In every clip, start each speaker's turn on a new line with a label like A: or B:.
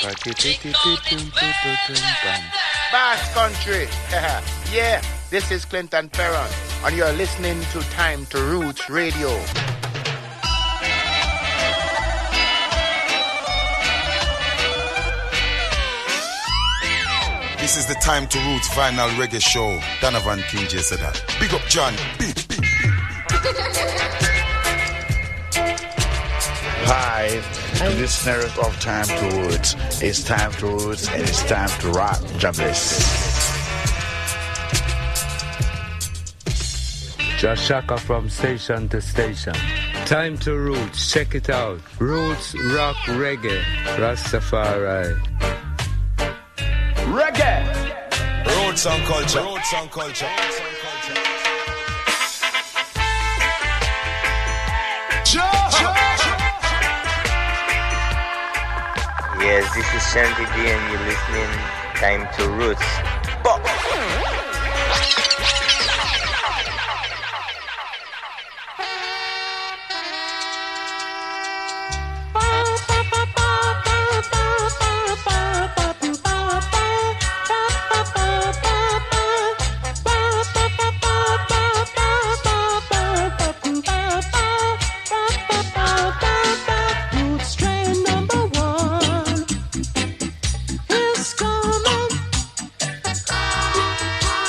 A: Bass Country. Yeah, this is Clinton Perron, and you're listening to Time to Roots Radio.
B: This is the Time to Roots Vinyl Reggae Show. Donovan King J said that. Big up John. Big.
C: Hi, listeners of Time to Roots. It's Time to Roots and it's time to rock. Jobless.
D: Josh Shaka from station to station. Time to Roots. Check it out. Roots, rock, reggae, Rastafari.
B: Reggae. Roots and culture. Roots and culture.
E: Yes, this is Shanty D and you're listening Time to Roots. Bop.
F: Is coming.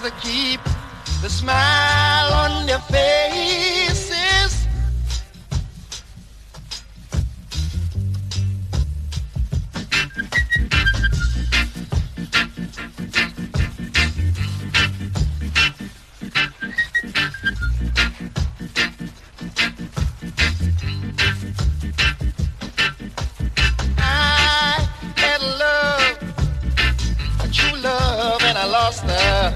A: to keep the smile on their faces. I had a love, a true love, and I lost her.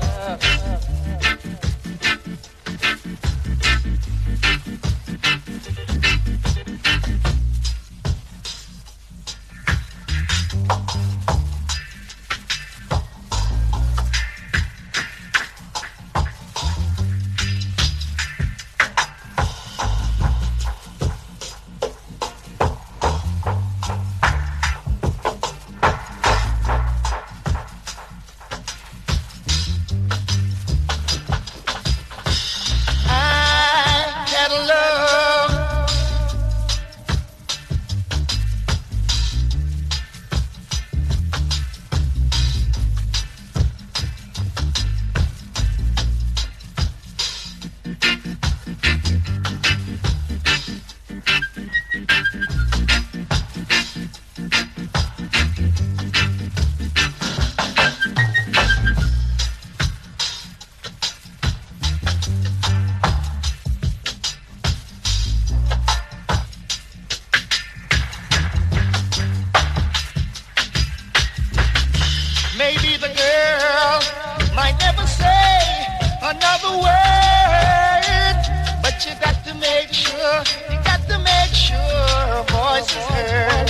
A: Maybe the girl might never say another word, but you got to make sure her voice is heard.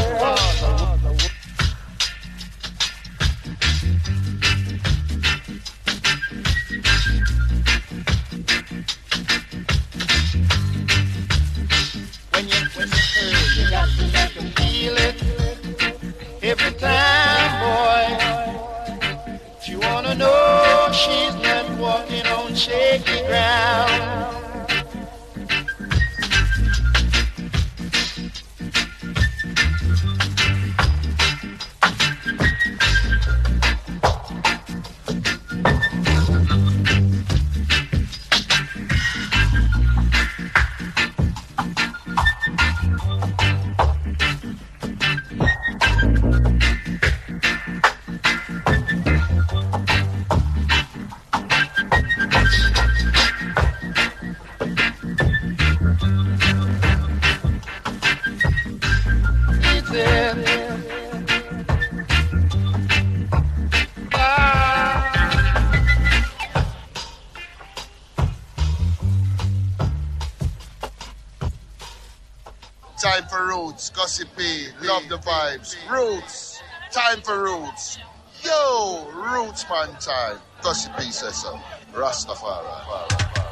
A: When you kiss her, you got to make her feel it every time, boy. You wanna know she's not walking on shaky ground.
B: Time for roots, gossipy, love the vibes. Roots, time for roots. Yo, roots man time. Gossipy says so. Rastafari.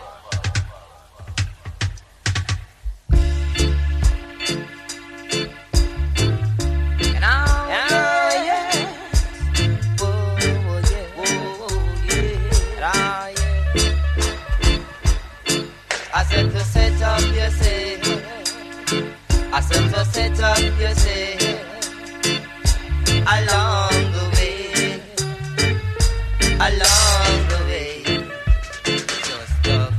F: I said to set up, you say. I said to set up, you say. Along the way. Just a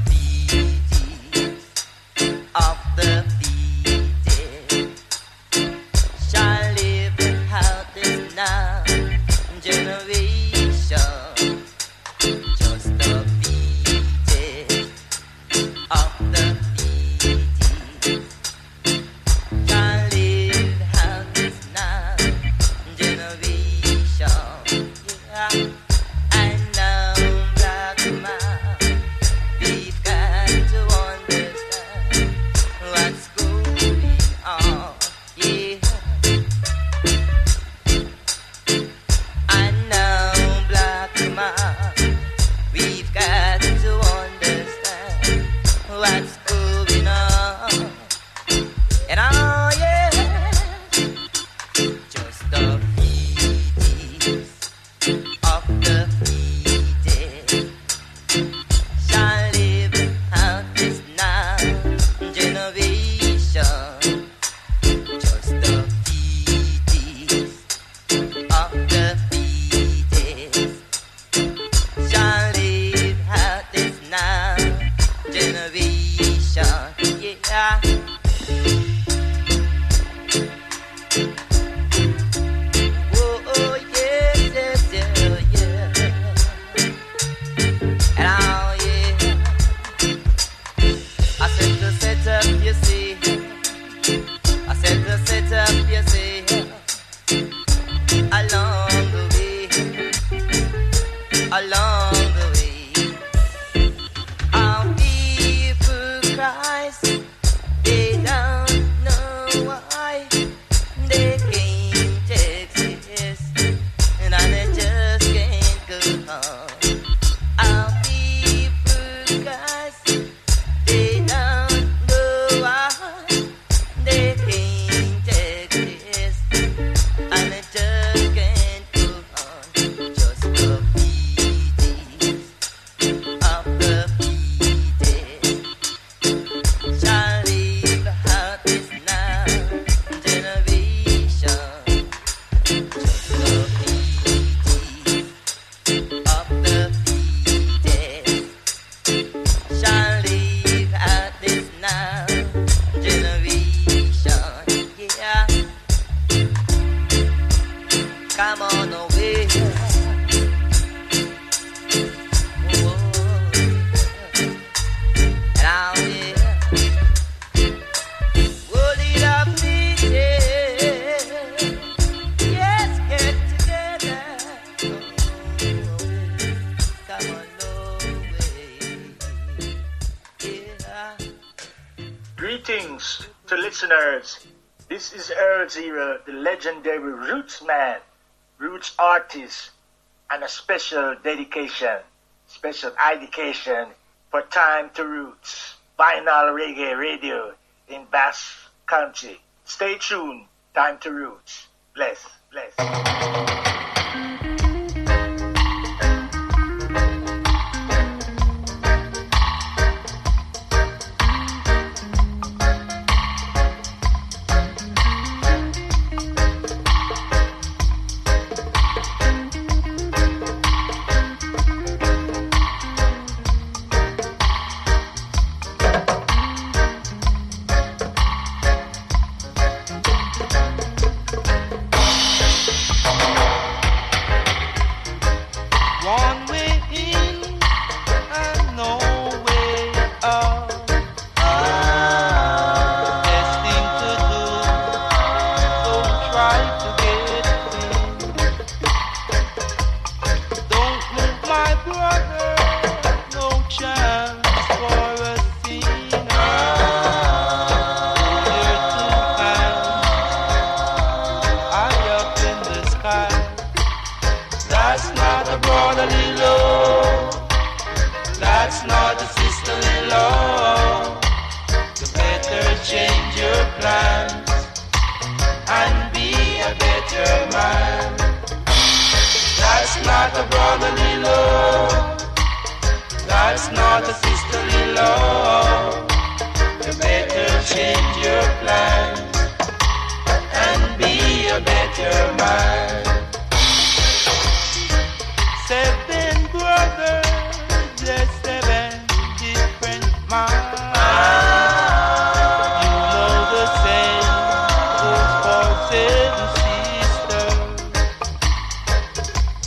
G: listeners, this is Earl Zero, the legendary Roots man, Roots artist, and a special dedication, special dedication for Time to Roots, Vinyl Reggae Radio in Basque Country. Stay tuned, Time to Roots. Bless, bless.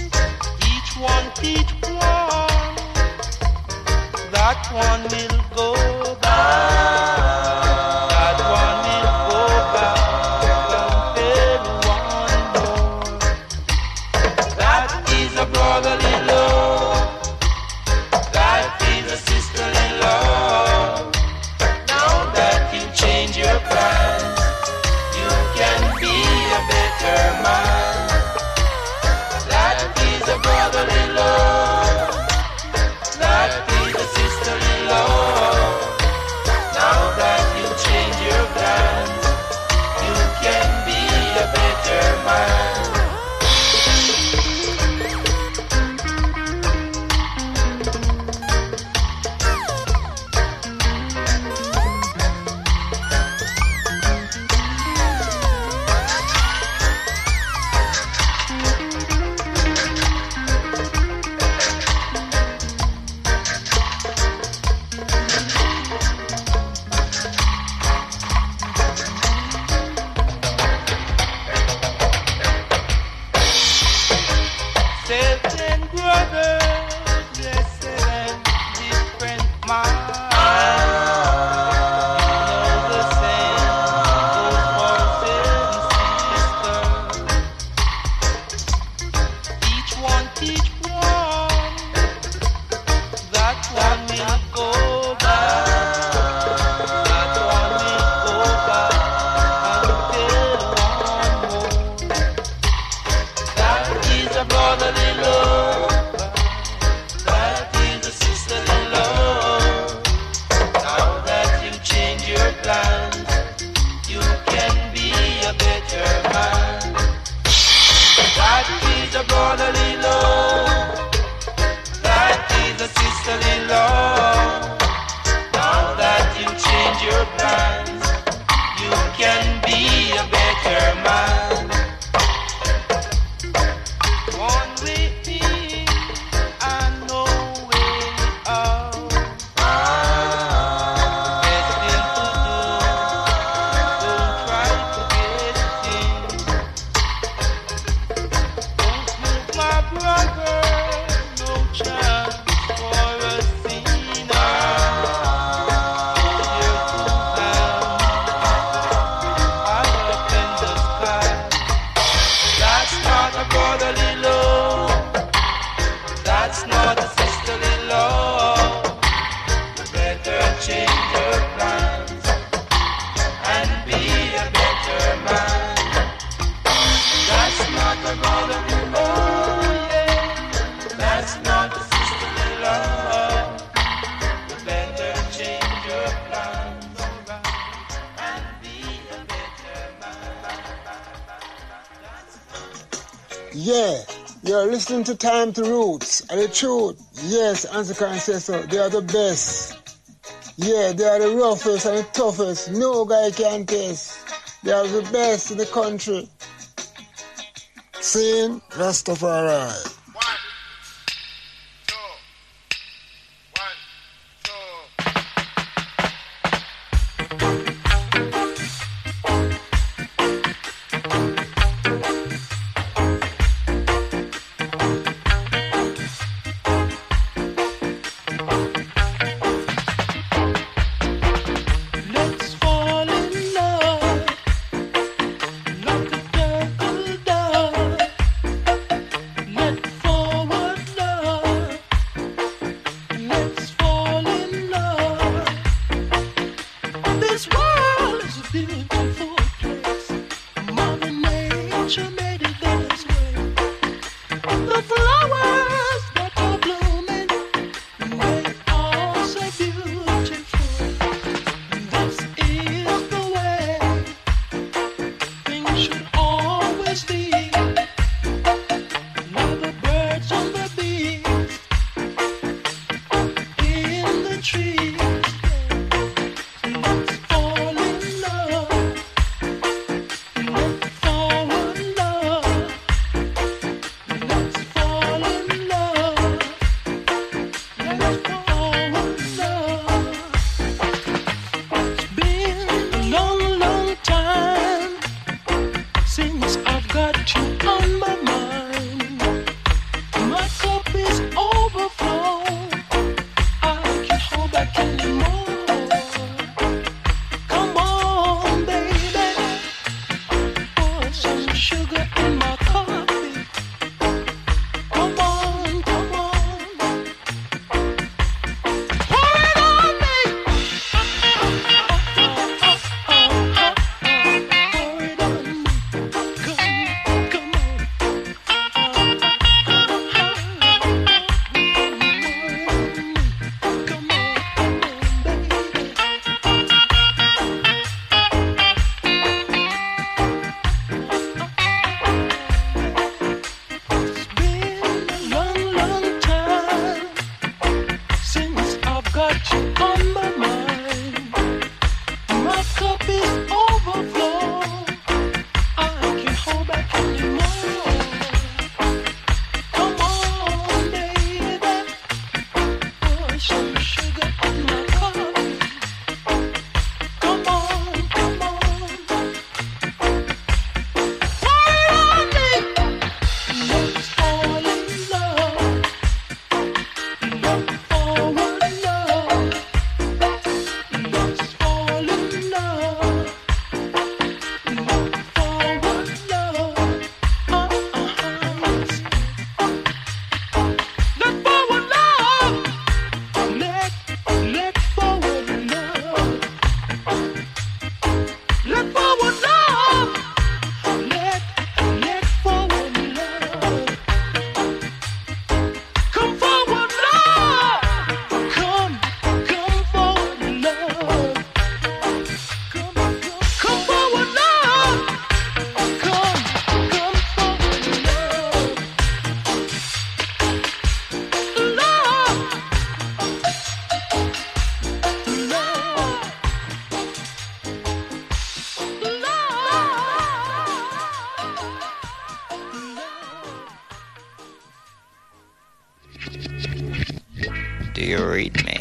H: That one will go Yeah, you're listening to Time to Roots. And the truth, yes, Ansakan says so. They are the best. Yeah, they are the roughest and the toughest. No guy can test. They are the best in the country. Seeing Rastafari.
I: Do you read me?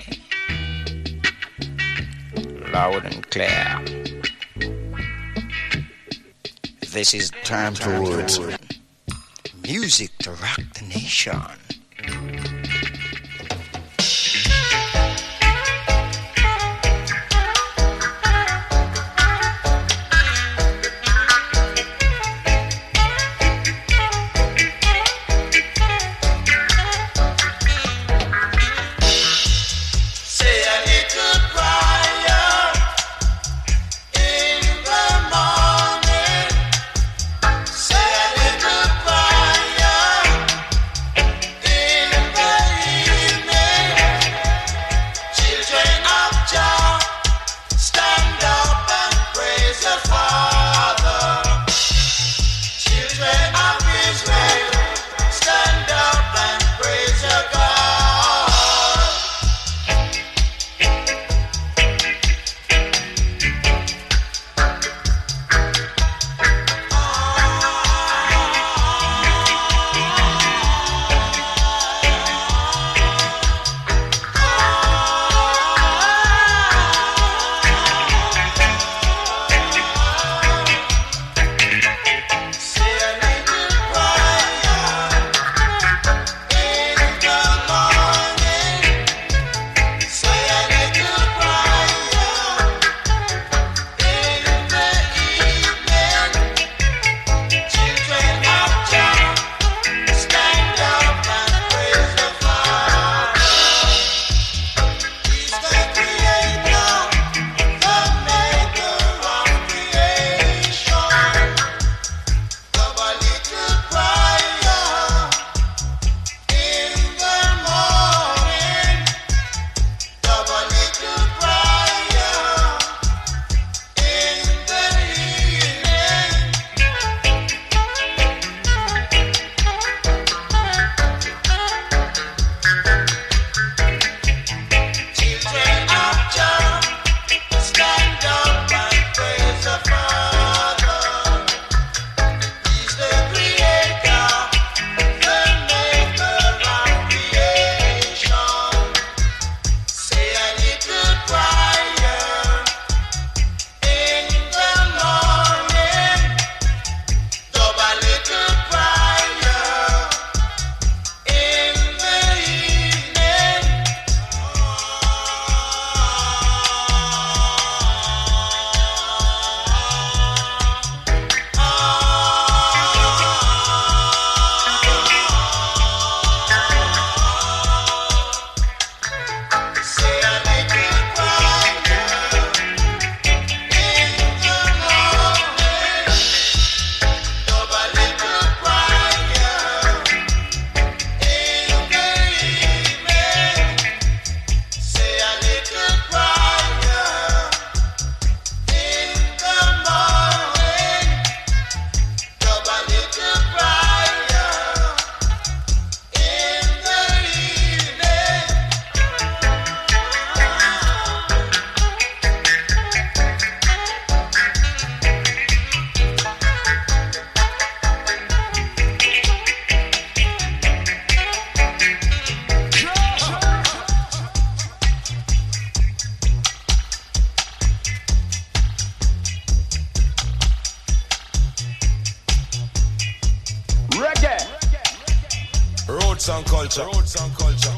I: Loud and clear. This is
C: Time Towards
I: music to rock the nation.
A: Say a little prayer
J: Roots and culture. Roots and culture.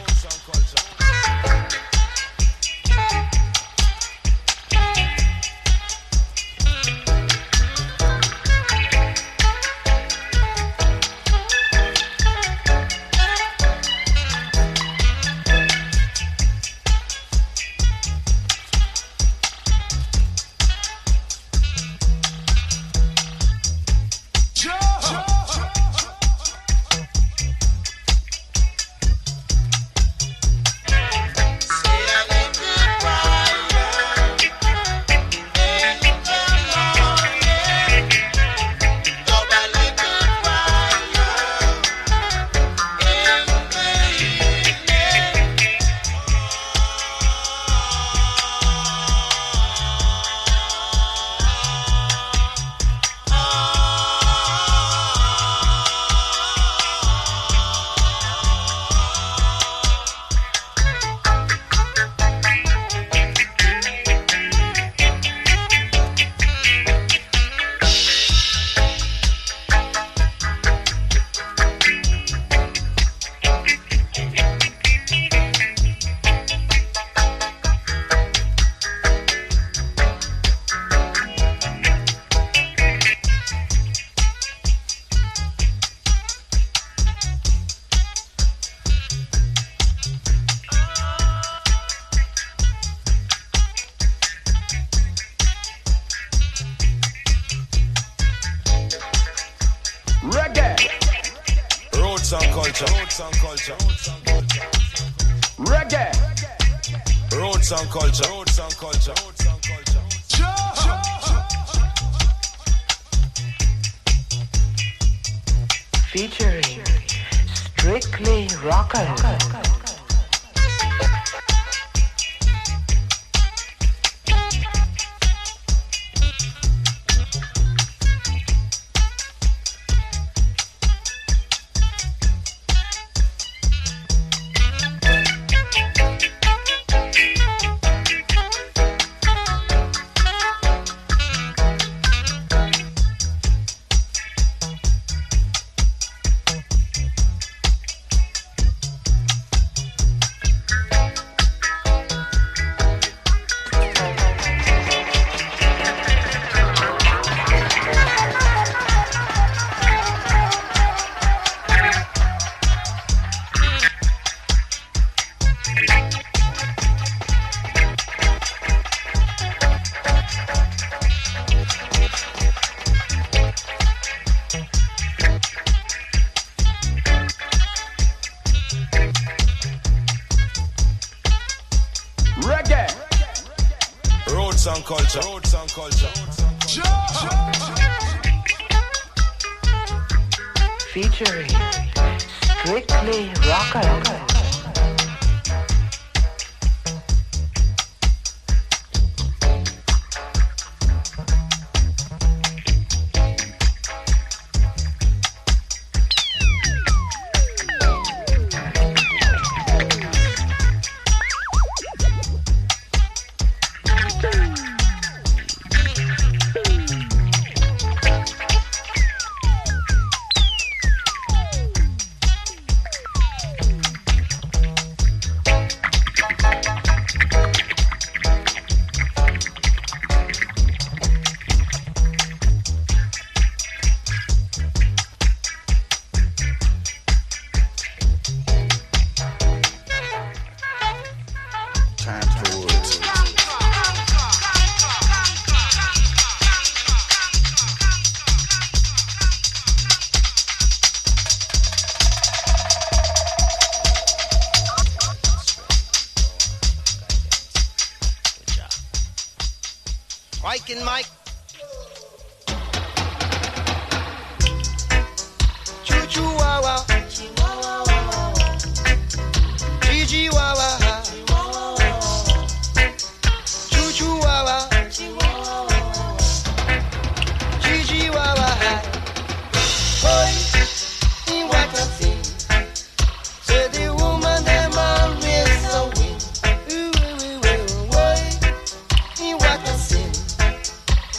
K: Featuring Strictly Rockers.
J: Culture. Roots and culture.
K: Featuring Strictly Rockers.
L: Mike and Mike. Choo-choo-wah-wah. Gigi-wah-wah. Choo-choo-wah-wah. Gigi-wah-wah. Boy, what a thing. Say the woman them always a win. Boy, what a sin.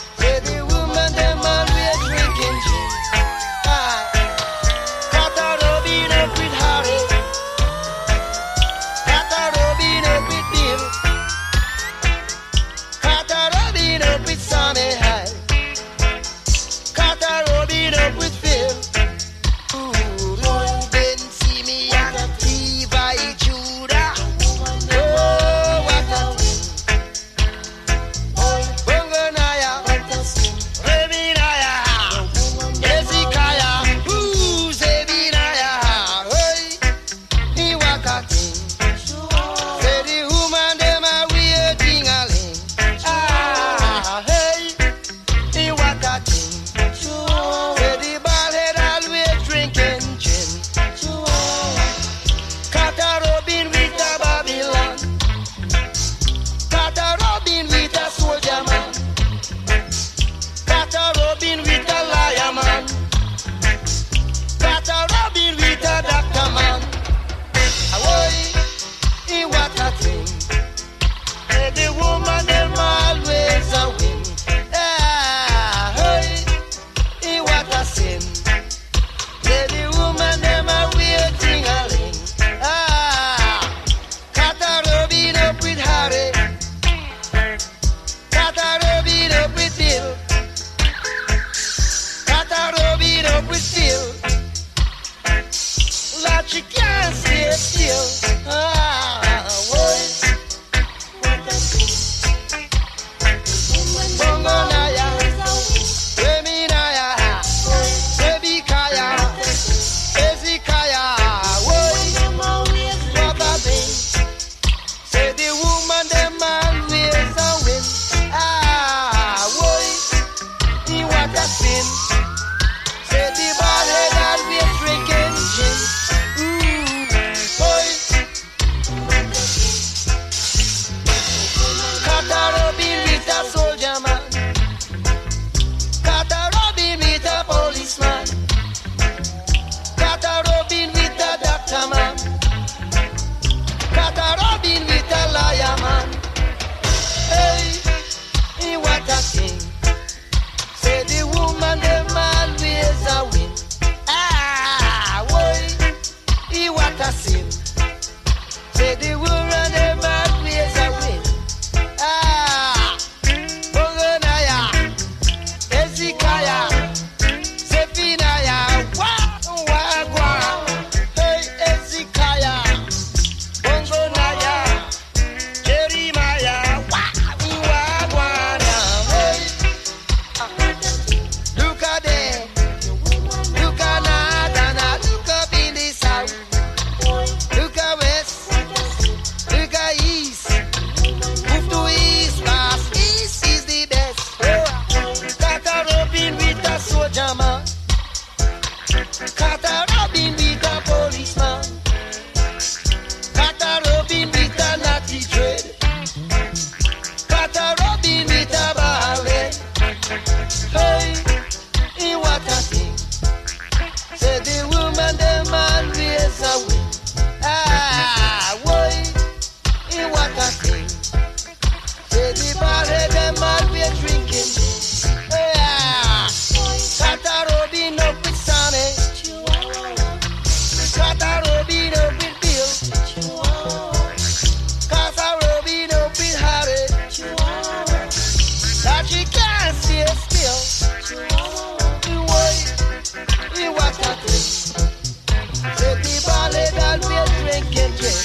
L: Say the ballad that we're drinking, drink.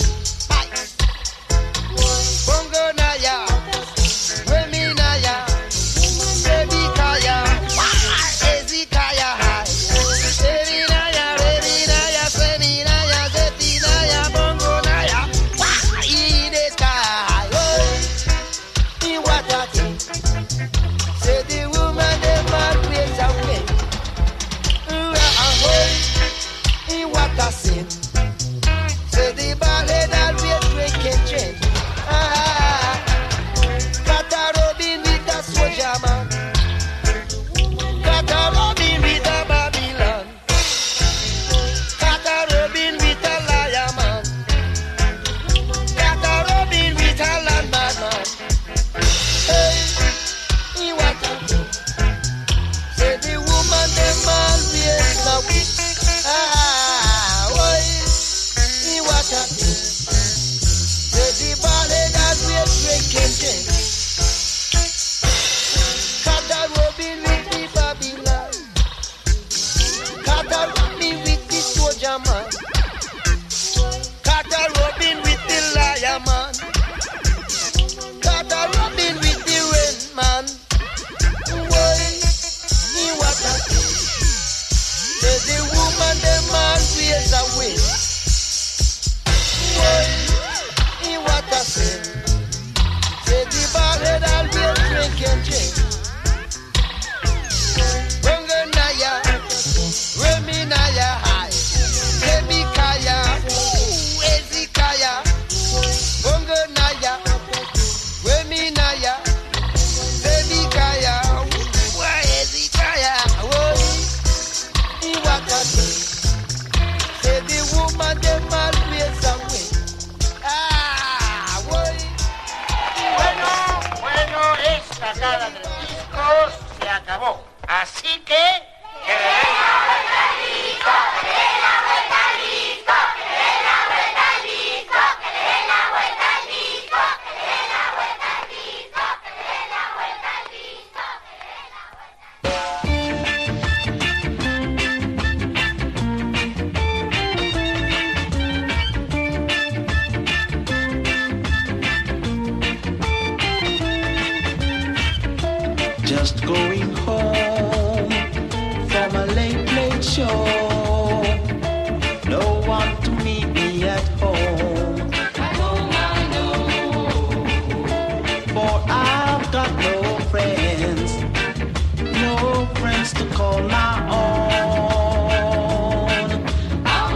L: Bongo Naya, Remy Naya, Baby Kaya, Ezekaya High. Baby Naya, Semi Naya, Zeti Naya, Bongo Naya, in the sky. Oh, in what I think. Say the woman, the man, ways away. In what I sin. Say the ballet that we're drinking, drink. Kata Robin with a soldier man. Kata Robin with a Babylon. Kata Robin with a liar man. Kata Robin with a landman man. Hey, in what I do. Say the woman, the man, wears the wit. In what I do. Say the ballet that we're drinking, drink. Kata Robin with the Babylon. Kata Robin with the soldier man. Kata Robin with the liar man. Kata Robin with the rain man. Why? In what I do. Say the woman, the man wears away. Why? In what I say. Say the ballet that we're drinking, drink. Bongo Naya, Remy Naya High. Baby Kaya, Ezekaya. Bongo Naya, Remy Naya, Baby Kaya, Ezekaya. In what I say. Say the woman, the man wears away.
M: Bueno, esta gala del disco se acabó. Así que... ¡Que den la vuelta al disco! ¡Que den la vuelta al disco! ¡Que den la vuelta al disco! ¡Que den la vuelta al disco! ¡Que den la vuelta al disco! ¡Que den la vuelta al disco!
N: Just going home from a late show. No one to meet me at home. I know. For I've got no friends to call my own. I'm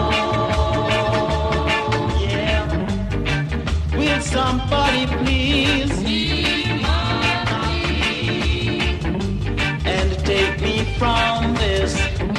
N: alone. Yeah. Will somebody please from this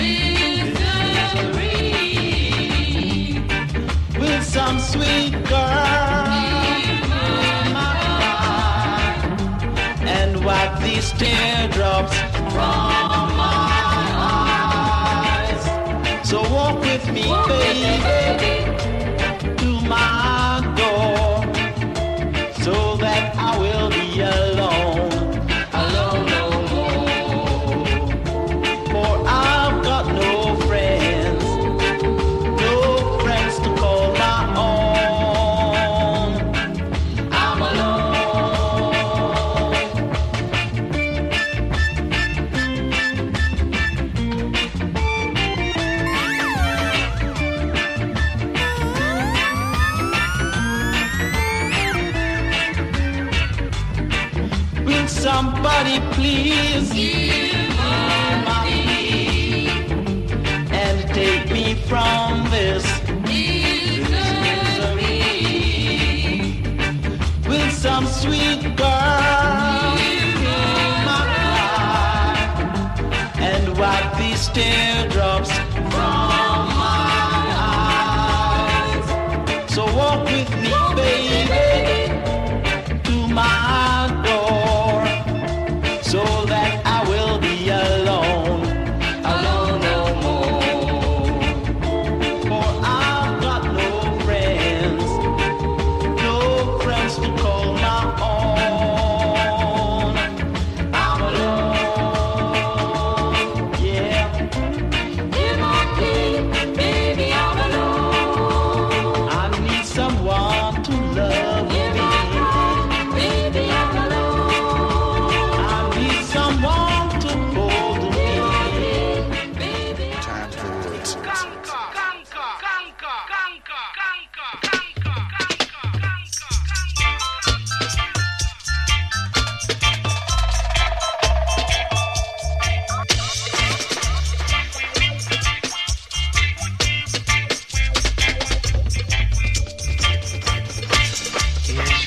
N: misery? With some sweet girl my heart and wipe these teardrops from my eyes. So walk with me, baby, to my door, so that I will be alone. Somebody please hear my plea and take me from this misery. With some sweet girl hear my cry and wipe these teardrops from my eyes. So walk with me, baby, to my door, so that I will be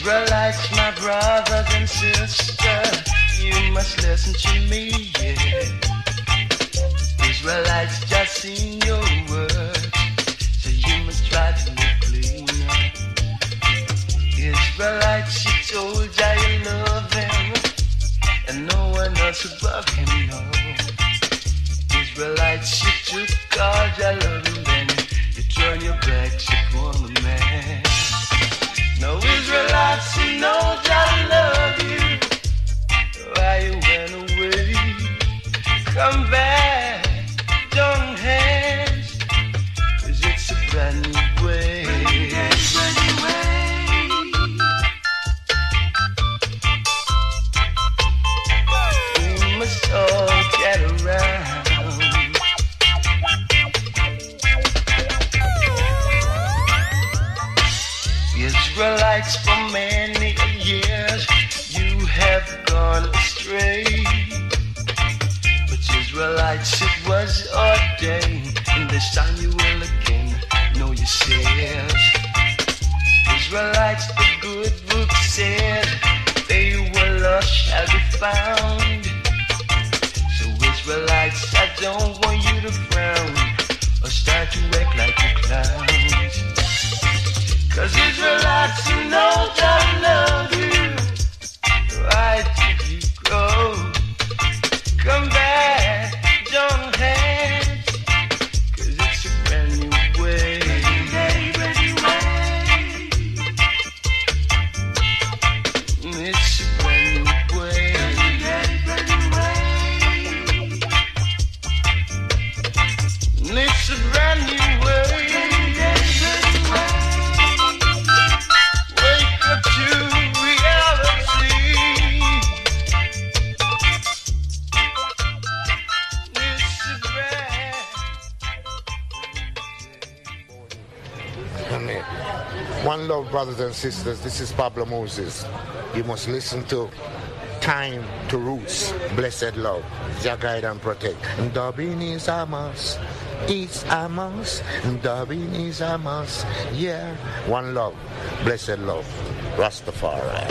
N: Israelites, my brothers and sisters, you must listen to me, yeah. Israelites just sing your words, so you must try to live cleaner. Israelites, he told ya you love him, and no one else above him, no. Israelites, you took all ya love him, then you turn your backs upon the man. No Israelites, you know I love you. Why you went away? Come back, join hands, 'cause it's a brand new way. We must all get around. Israelites, for many years you have gone astray. But Israelites, it was ordained, and this time you will again know yourselves. Israelites, the good book said, they were lost shall be found. So Israelites, I don't want you to frown or start to act like a clown. 'Cause Israelites, you know I love you. Why did you go? Come back, join hands, 'cause it's a brand new way. It's a brand new way. It's a brand new way.
O: One love, brothers and sisters. This is Pablo Moses. You must listen to Time to Roots. Blessed love. Jah guide and protect. Dubbing is a must. It's a must. Dubbing is a must. Yeah. One love. Blessed love. Rastafari.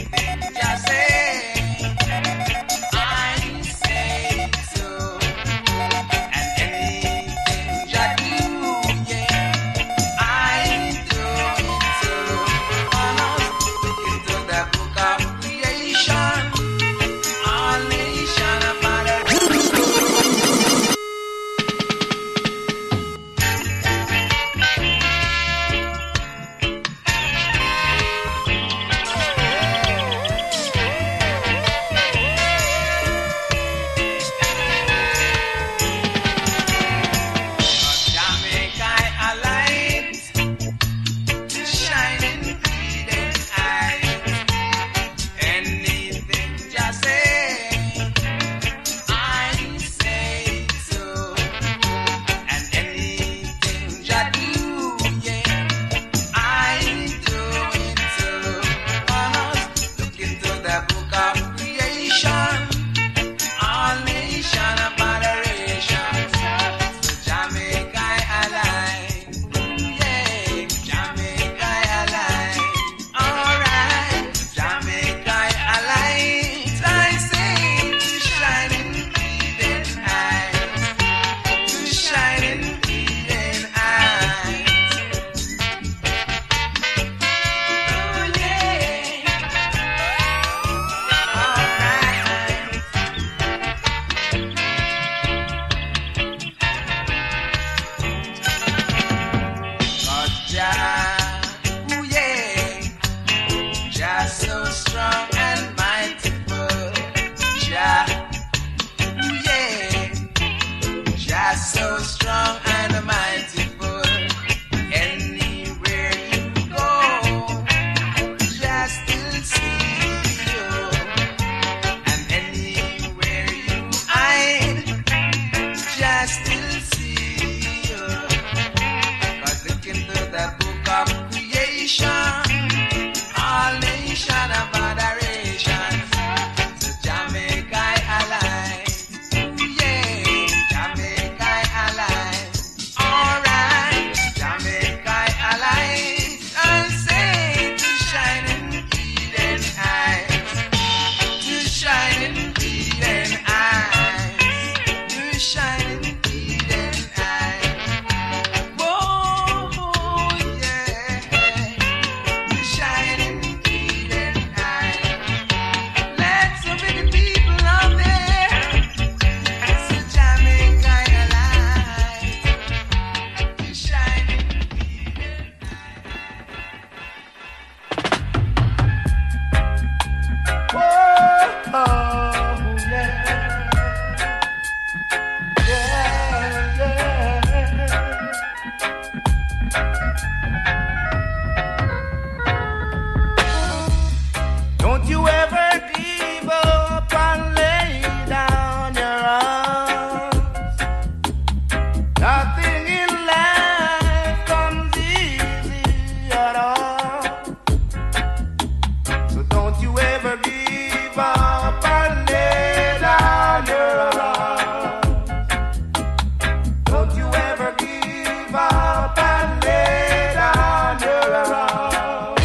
N: Say, I'm say so.
L: you ever give up and lay down your arms. Nothing in life comes easy at all. So don't you ever give up and lay down your arms. Don't you ever give up and lay down your arms.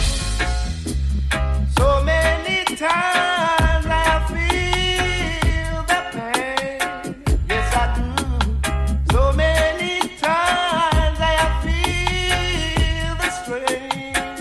L: So many times I feel the pain, yes I do. So many times I feel the strain,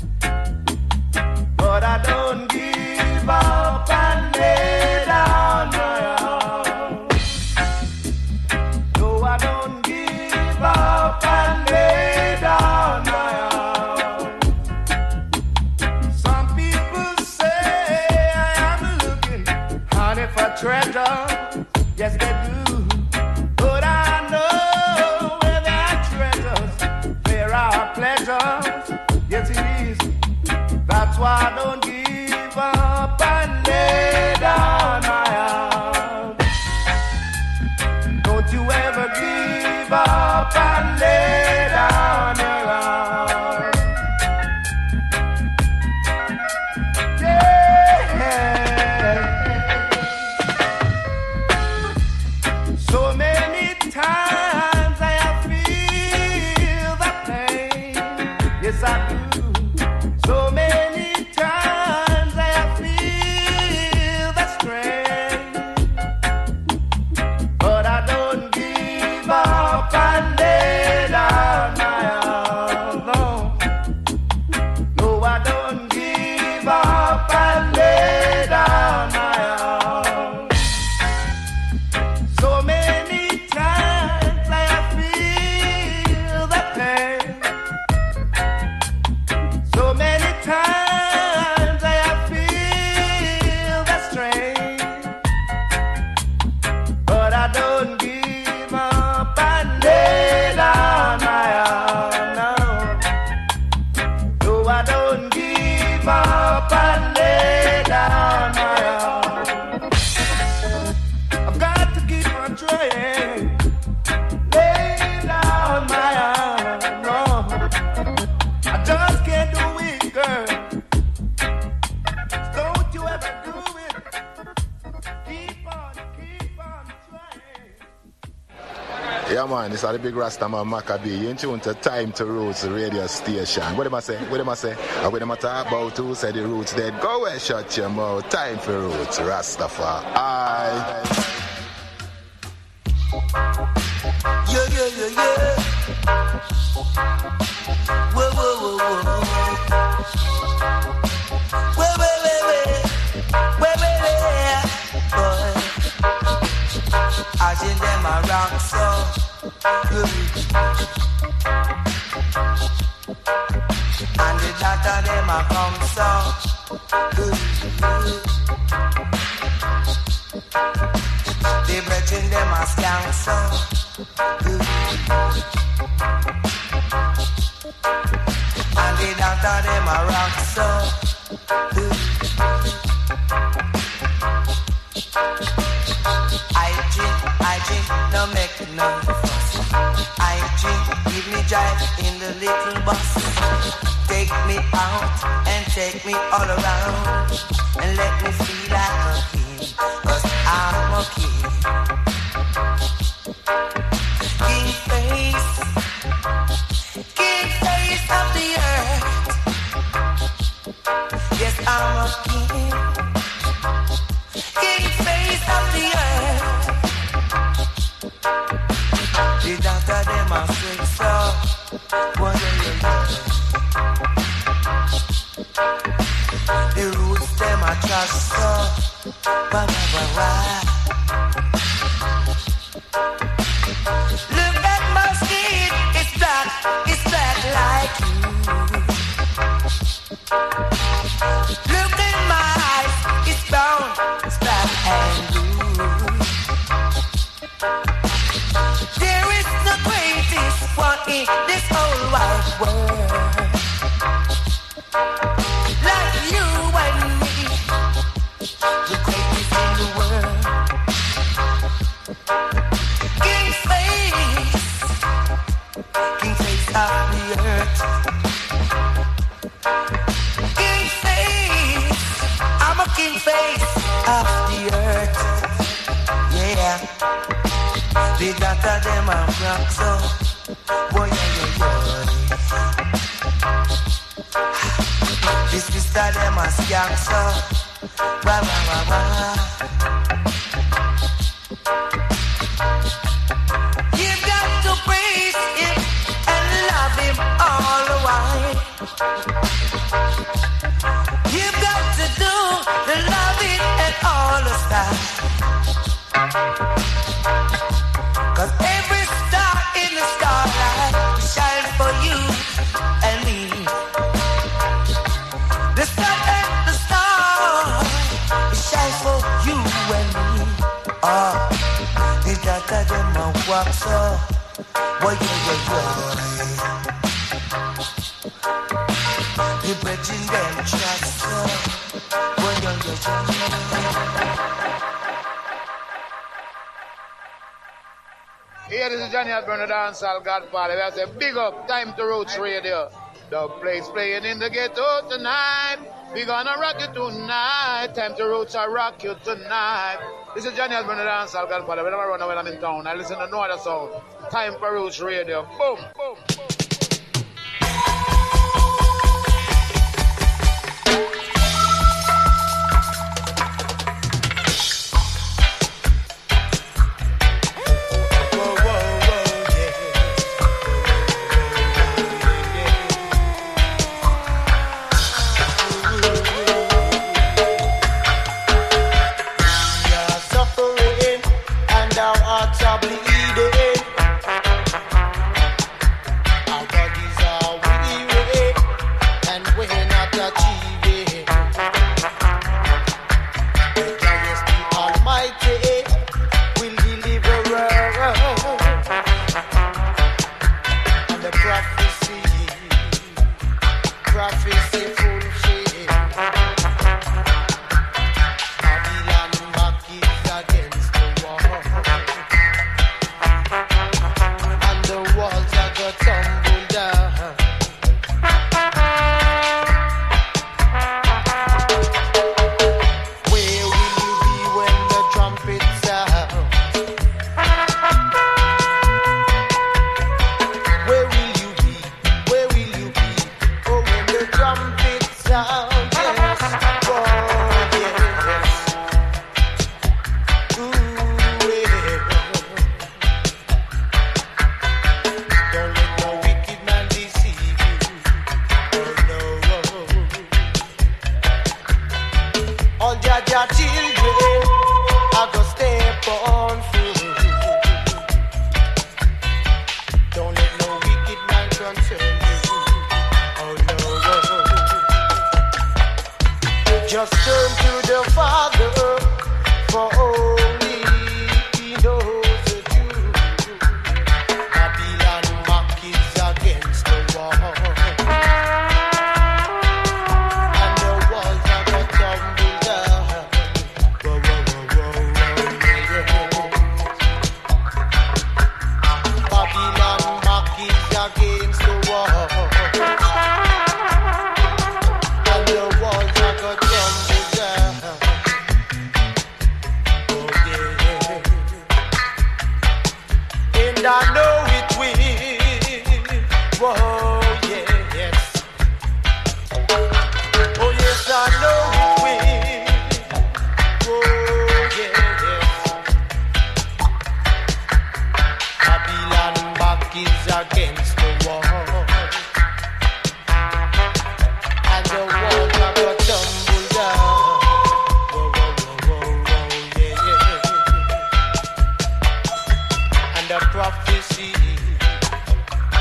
L: but I don't give up and lay down my arms. No, I don't give up and lay down my arms. Some people say I am looking honey for treasure, yes they do. But I know where there are treasures, there are pleasures, yes it is. That's why I don't give up and lay down my arms. Don't you ever give up and lay down your arms. Yeah. So many times I feel the pain, yes I do. So many times I feel the strain, but I don't give up and lay down my arms. No, no, I don't give up and lay down my arms. So many times I feel the pain. So many times I feel the strain, but I don't give up and lay down my arms. No, I don't give up and lay down my arms. I've got to keep on trying, lay down my arms. No, I just can't do it, girl. Don't you ever do it. Keep on trying.
B: Yeah, man, this is the big Rastaman Maccabee. You in tune to Time to Roots radio station. What am I say? What am I say? And what am I talk about? Who said the roots dead? Go and shut your mouth. Time for Roots, Rastafari.
L: Yeah, yeah, yeah, yeah. Whoa, whoa, whoa, whoa. Whoa, whoa, whoa, whoa. Whoa, whoa, whoa. Boy, I seen them around so good. And the daughter them a come so good. The brethren them a skank so good. And the doctor them a rock so good. I drink, no make no fuss. I drink, give me jive in the little bus. Take me out and take me all around, and let me feel like a king, 'cause I'm a king. King face of the earth. Yes, I'm a king. King face of the earth. The doctor them a sing so. What do you know? The roots them a trash so. Ba-ba-ba-ba. Look at my skin, it's black like you. Look in my eyes, it's brown, it's black and blue. There is the greatest one in this whole wide world. Like you and me,
P: face of the earth. Yeah, they got a them a rock so. Boy, this sister them a skank so. Ba ba ba ba. You've got to praise him and love him all the while. You've got to do the loving and all the stuff. 'Cause every star in the starlight shine for you and me. The sun and the stars shine for you and me. Oh, the data them a walk so. Boy, the bridging them trust so. Boy,
Q: Here, this is Johnny Osborne, the dancehall godfather. We have to big up Time to Roots Radio. The place playing in the ghetto tonight. We gonna rock it tonight. Time to Roots, I rock you tonight. This is Johnny Osborne, the dancehall godfather. Whenever I run away, I'm in town. I listen to no other sound. Time for Roots Radio. Boom, boom, boom.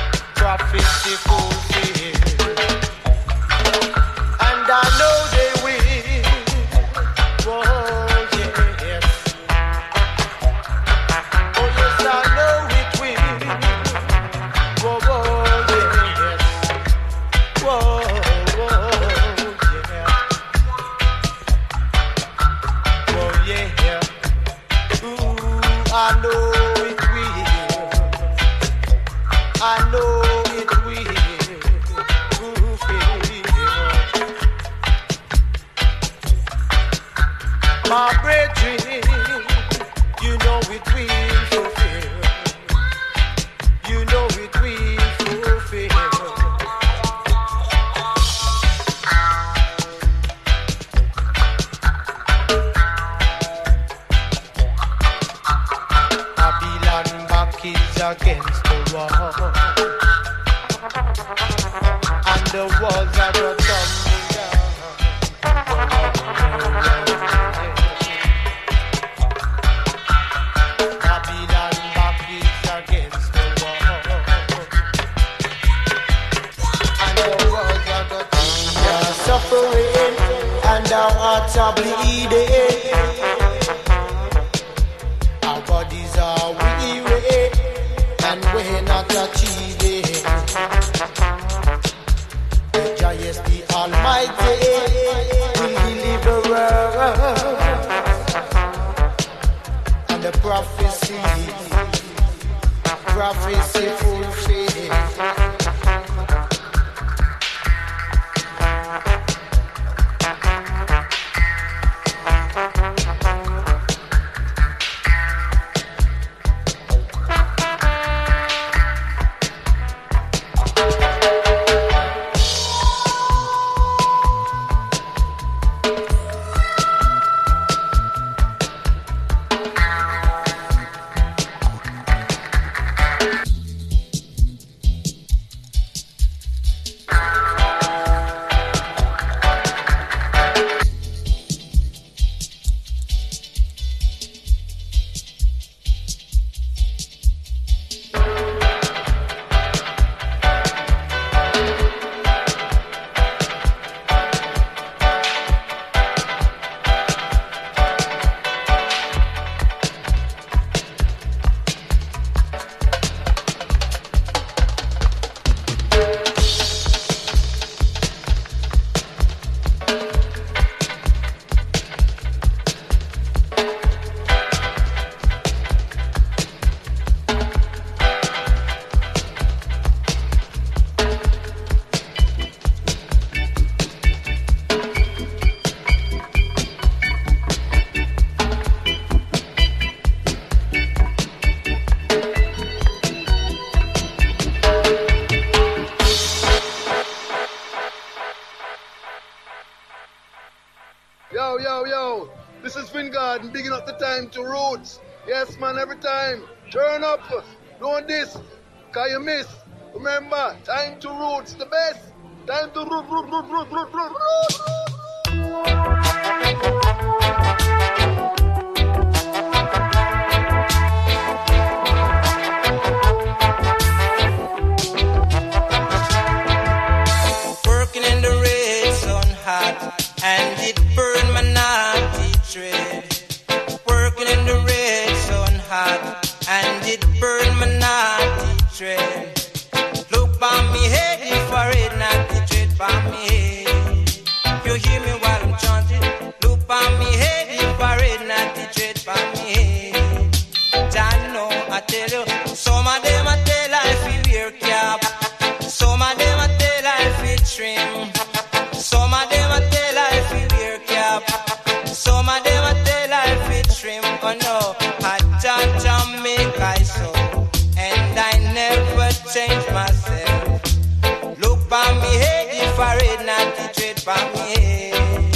L: prophecy fulfilled. And I know they will. my brethren, you know it will fulfill. You know it will fulfill. Babylon back is against the wall, and the walls are tumbling down. Babylon back is against the wall, and the walls are tumbling down. We are suffering, and our hearts are bleeding. Our bodies are weary, and we're not achieving. The giants, the Almighty, will deliver us, and the prophecy fulfilled.
Q: Yo, this is Vingard bigging up the Time to Roots. Yes, man, every time. Turn up, don't this, cause you miss. Remember, Time to Roots, the best. Time to root.
F: Working in the red sun hot, and it burned my naughty trade. Working in the red sun hot, and it burned my naughty trade. Look by me head, if I read naughty trade by me head. You hear me while I'm chanting? Look by me head, if I read naughty trade by me head. I know, I tell you, some of them I tell I feel wear cap. Some of them I tell I feel trim. Some of them I tell I feel wear cap. Some of them I tell I feel trim. Oh no, I don't make I so, and I never change myself. Look by me head if I read not the trade by me head.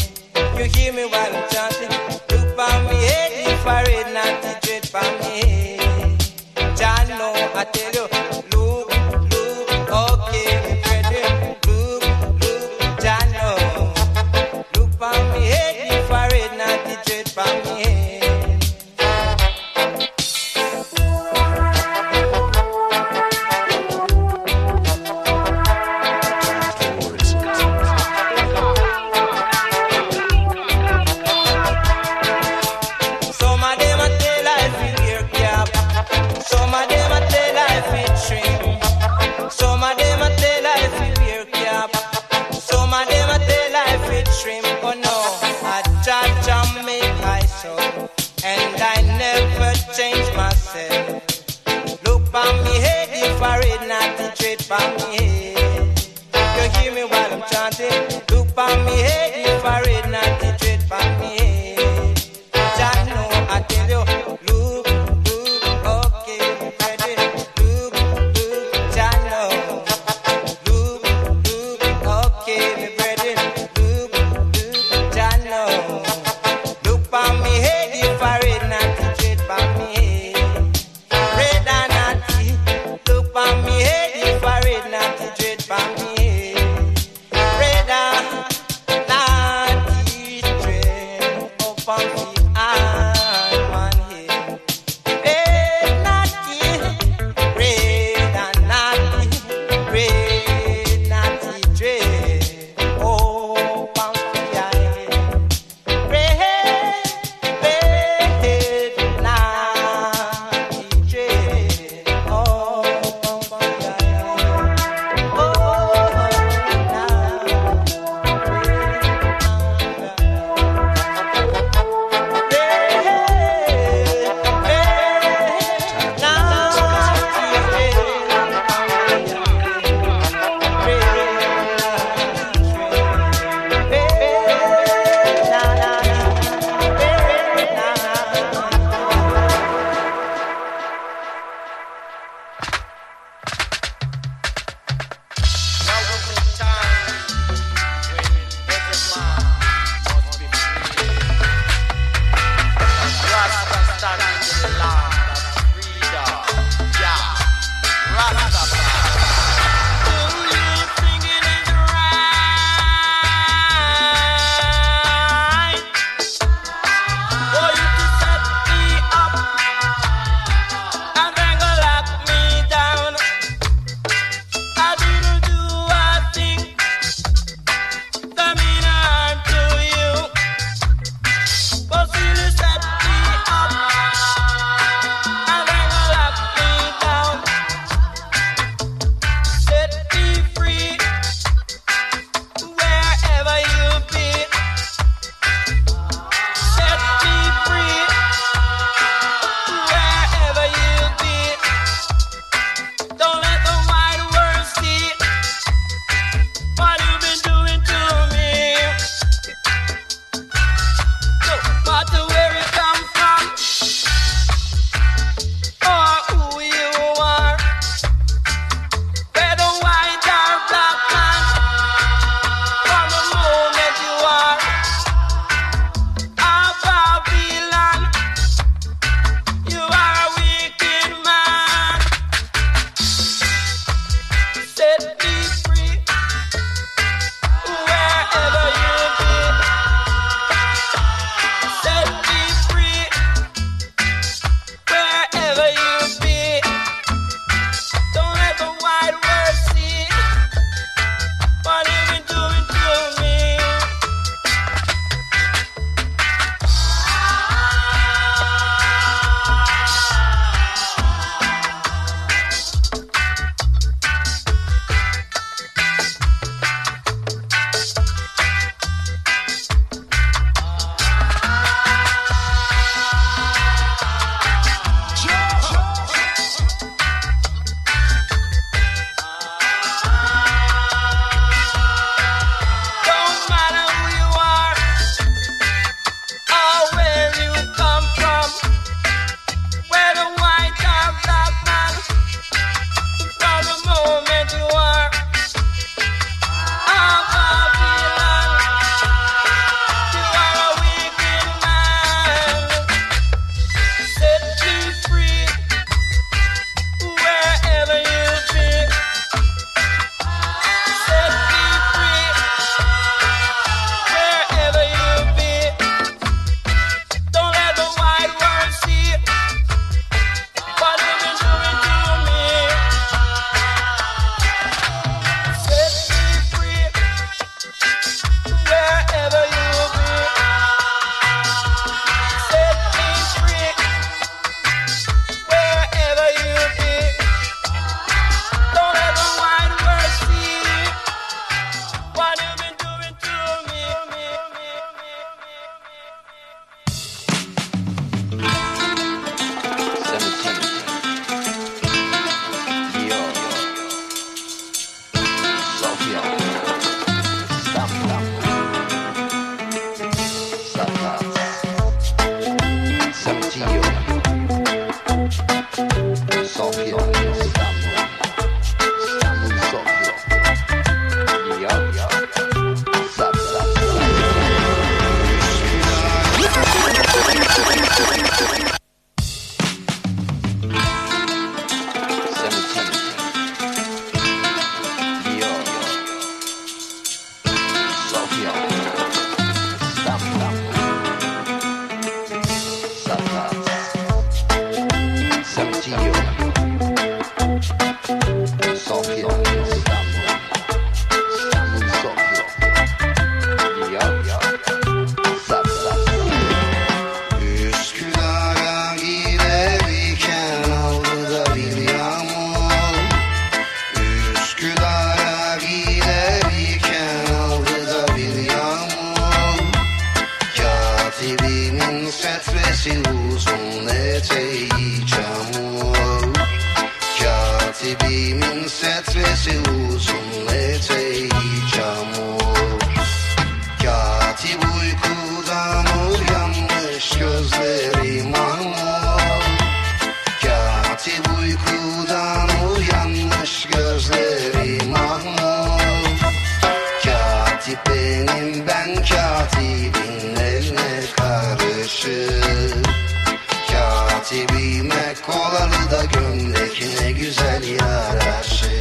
R: setresi uzun eteği çamur. Katibimin setresi uzun eteği çamur. Katip uykudan uyanmış gözleri mahmur. Katip uykudan uyanmış gözleri mahmur. Katip benim ben katibin eline karışır. Katibime kolalı da gömlek ne güzel yaraşır.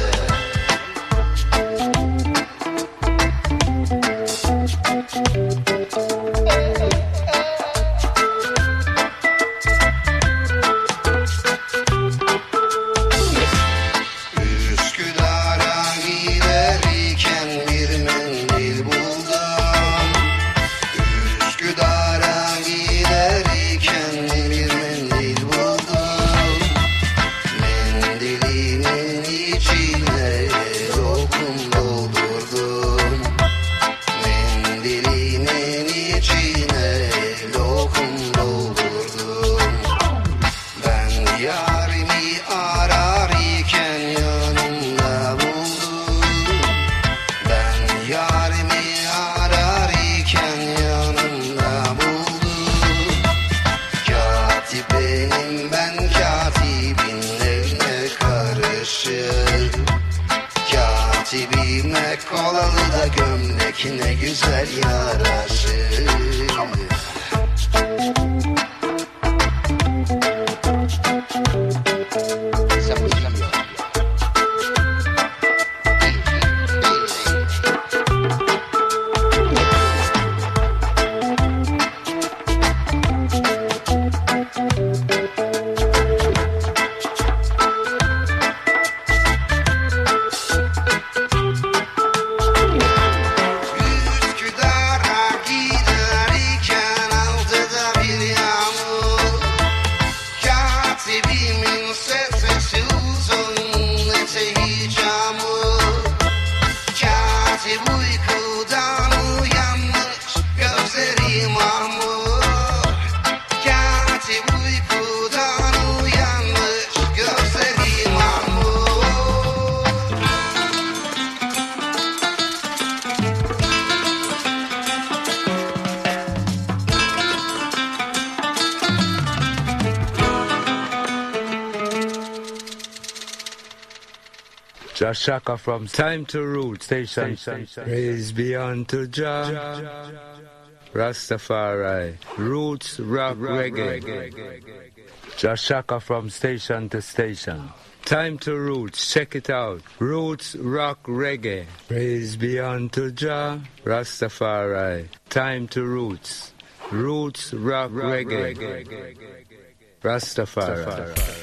R: Üsküdar'a giderken bir mendil buldum. Üsküdar'a giderken bir mendil buldum. Mendilimin içine lokum doldurdum. Mendilimin içine lokum doldurdum. Ben yarimi ararken yanımda buldum. Ben yarimi ararken yanımda buldum. Katip benim ben katibin eline karışır. Katibime kolalı da gömlek ne güzel yaraşır. Üsküdar'a giderken altıda bir yağmur. Katibimin setresi uzun eteği çamur. Katip uykudan uyanmış gözleri mahmur. Katip uykudan uyanmış gözleri mahmur.
D: Jashaka from Time to Root Station. Praise be unto Jah. Rastafari. Roots, rock, reggae. Jashaka from station to station. Time to Roots, check it out. Roots, rock, reggae. Praise be unto Jah. Rastafari. Time to Roots. Roots, rock, reggae. Rastafari.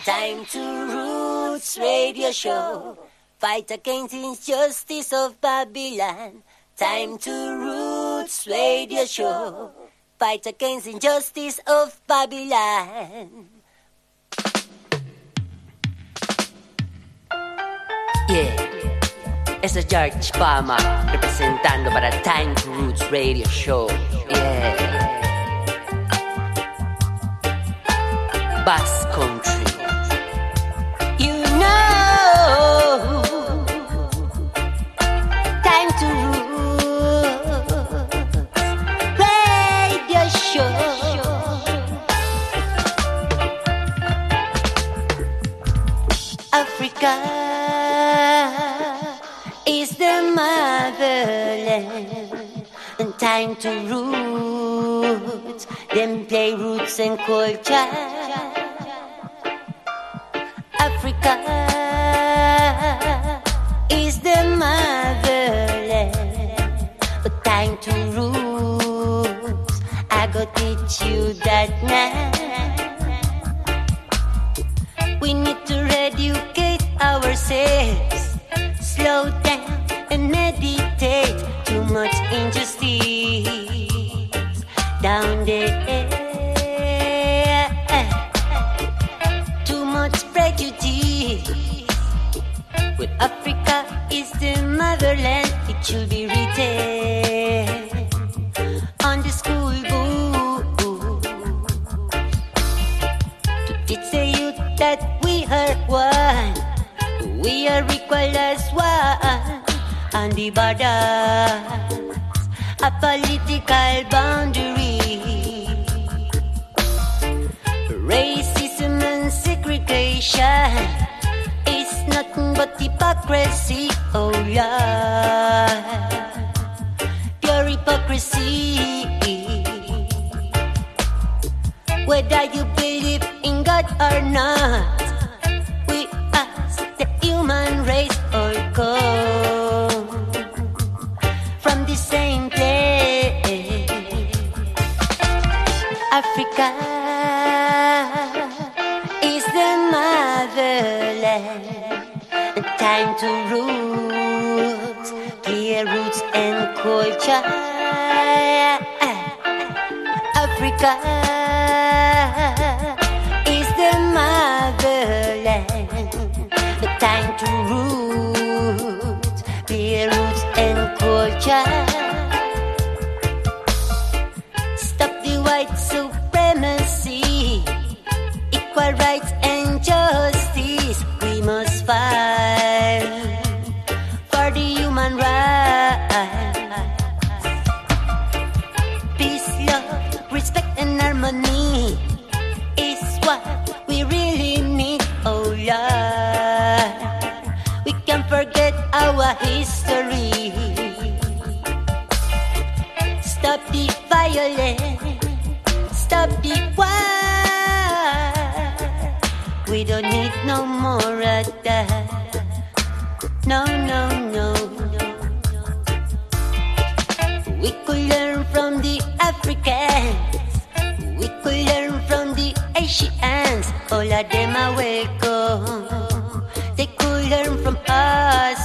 S: Time to Roots Radio Show. Fight against injustice of Babylon. Time to Roots Radio Show. Fight against injustice of Babylon. Yeah. Eso es George Palmer representando para Time to Roots Radio Show. Yeah. Bass Country. You know, Time to Roots Radio Show. Africa is the motherland, and time to roots, them play roots and culture. Africa is the motherland, but time to roots, I go teach you that now. We need to educate ourselves. Slow down and meditate. Too much injustice down there. Too much prejudice. When Africa is the motherland, it should be written on the school book to teach the youth that we are one. We are equal as one on the borders, a political boundary. Racism and segregation is nothing but hypocrisy, oh Lord. Pure hypocrisy. Whether you believe in God or not, human race all come from the same place. Africa is the motherland, and time to roots, clear roots and culture. Africa is the motherland. Time to roots, clear roots and culture. Stop the white supremacy, equal rights and justice. We must fight for the human rights. Peace, love, respect and harmony is what we really need, oh Lord. We can't forget our history. Stop the violence, stop the war. We don't need no more of that. No, no, no. We could learn from the Africans. We could learn from the Asians. All of them are welcome. They could learn from us.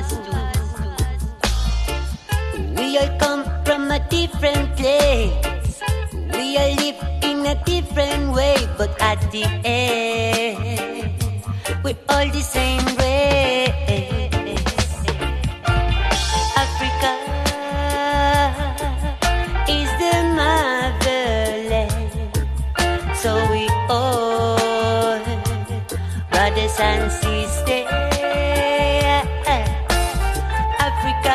S: We all come from a different place. We all live in a different way, but at the end, we're all the same race. Africa is the motherland, so we all brothers and sisters. Africa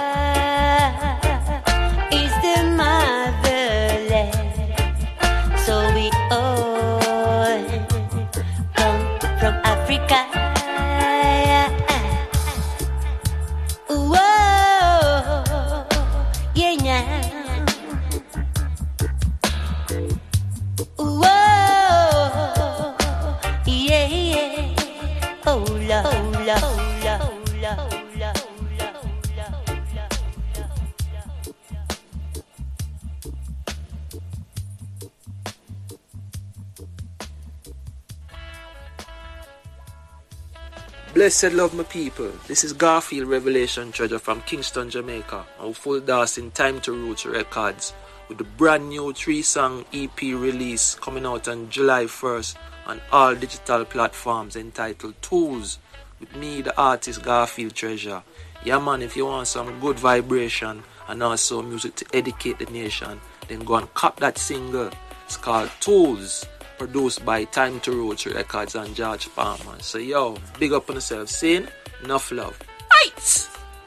S: is the motherland, so we all come from Africa. Whoa, yeah, yeah. Whoa, yeah, yeah. Oh, Lord.
T: Blessed love my people. This is Garfield Revelation Treasure from Kingston, Jamaica. Our full dance in Time to Roots Records with the brand new 3-song EP release coming out on July 1st on all digital platforms entitled Tools with me, the artist Garfield Treasure. Yeah man, if you want some good vibration and also music to educate the nation, then go and cop that single. It's called Tools, produced by Time to Roots Records and George Palmer. So yo, big up on yourself, saying enough love. Aight!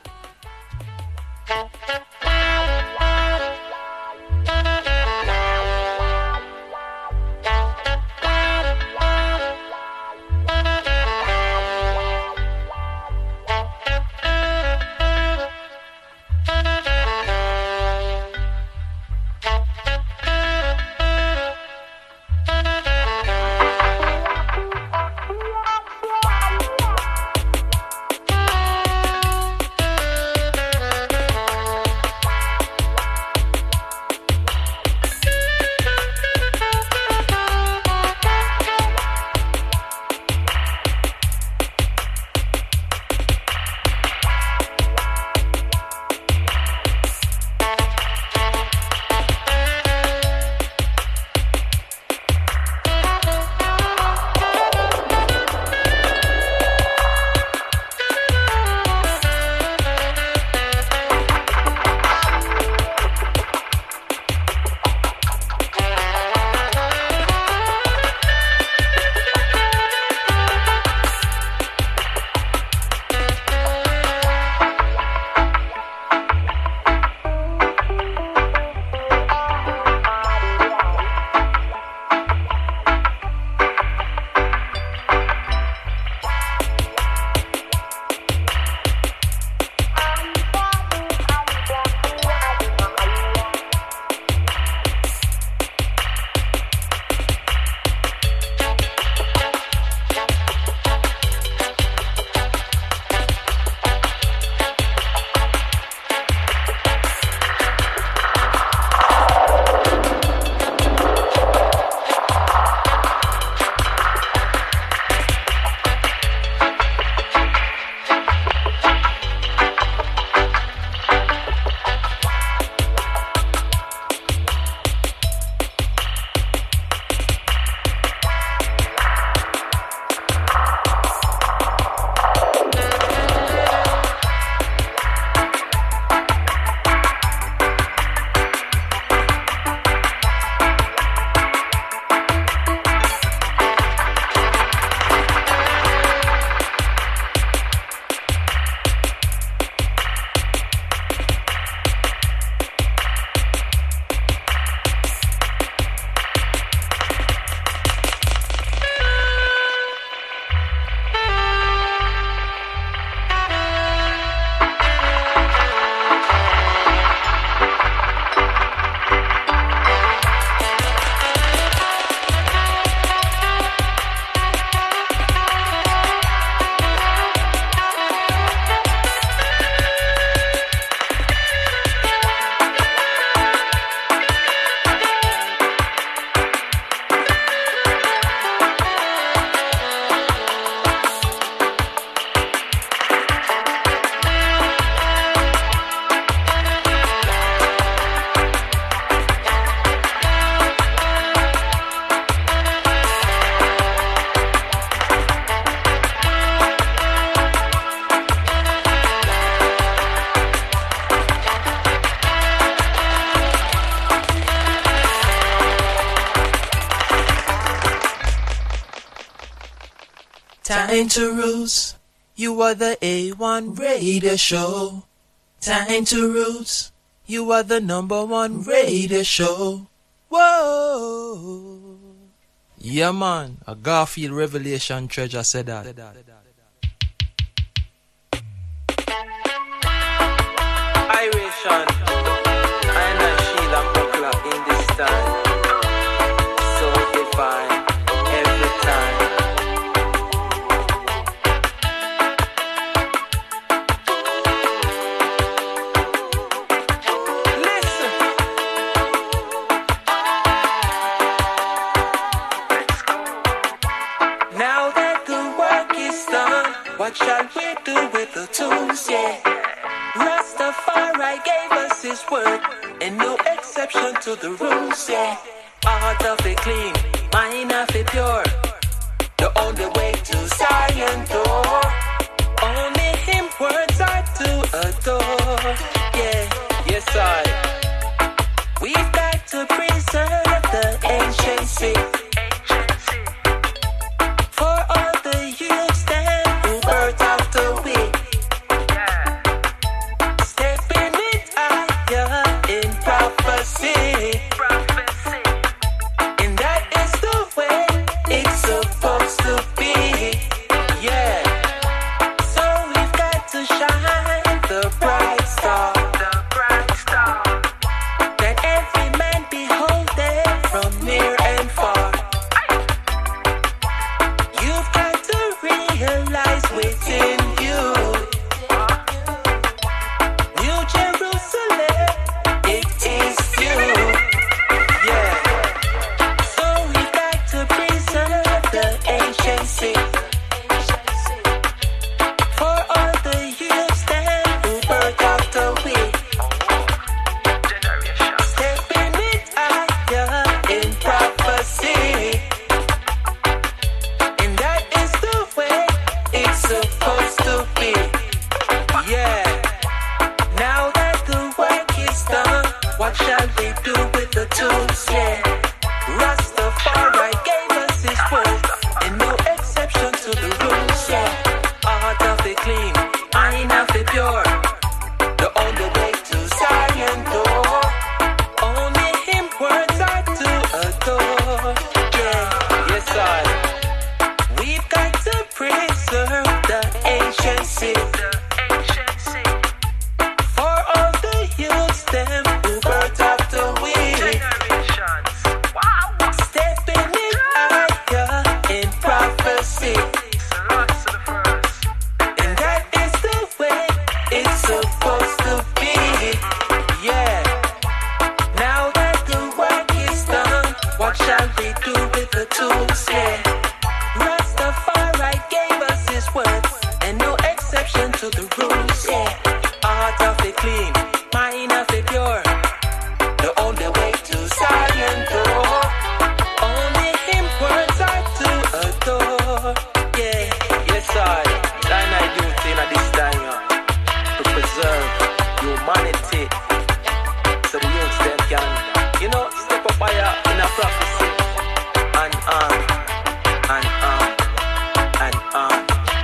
F: Time to Roots, you are the A1 radio show. Time to Roots, you are the #1 radio show. Whoa!
T: Yeah man, a Garfield Revelation Treasure said that.
F: Iration, and Sheila Mukla in this time. So divine, every time. Now that the work is done, what
P: What shall we do with the tunes, yeah? Rastafari gave us his word, and no exception to the rules, yeah. Heart of it clean, mind of it pure. The only way to Zion door. Only him words are to adore, yeah. Yes, I. We've got to preserve the ancient faith. For all the youths then who birth out the way. Stepping it higher in prophecy. And that is the way it's supposed to be. Yeah. So we've got to shine the bright star. That every man behold it from near and far. You've got to realize within you, New Jerusalem, it is you. Yeah. So we've got to preserve the ancient faith. For all the youths then who birth out the way. Stepping it higher in prophecy. And that is the way it's supposed to be. Yeah. Now that the work is done, what shall we do with the tools? Yeah. Rastafari gave us his word, and no exception to the rules. Yeah. Heart of it clean, mind of it pure. The only way to Zion door. Only him words are to adore. Yeah. Yes, I. We've got to preserve the ancient seed. For all the youths them who birth out the way. Stepping it higher in prophecy. And that is the way it's supposed to be. Yeah. Now that the work is done, what shall we do with the tools? Yeah. Rastafari gave us his word, and no exception to the rules. Yeah. Heart of it clean, mind of it pure. The only way to Zion door. Only him words are to adore. Yeah. Yes, I. Shine I duty in this time, to preserve humanity. So the youths them can, step up higher in a prophecy. And on, and on, and on.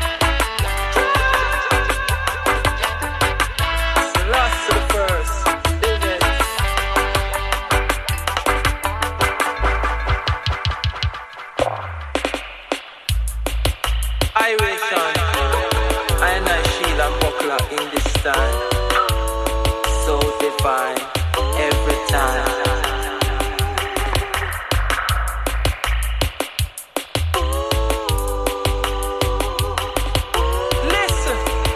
P: The last to the first, live it. Irish on, and I shield and buckler in this time. So divine every time. Listen.